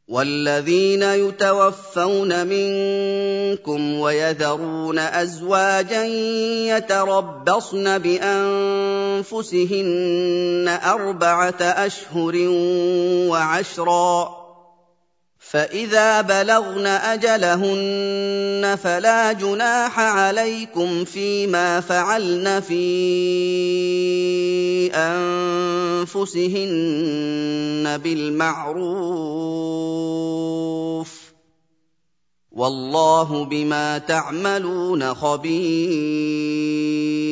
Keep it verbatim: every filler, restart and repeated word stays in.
وَالَّذِينَ يُتَوَفَّوْنَ مِنكُمْ وَيَذَرُونَ أَزْوَاجًا يَتَرَبَّصْنَ بِأَنفُسِهِنَّ أَرْبَعَةَ أَشْهُرٍ وَعَشْرًا ۖ فَإِذَا بَلَغْنَ أَجَلَهُنَّ فَلَا جُنَاحَ عَلَيْكُمْ فِيمَا فَعَلْنَ فِي أَنفُسِهِنَّ بِالْمَعْرُوفِ ۗ وَاللَّهُ بِمَا تَعْمَلُونَ خَبِيرٌ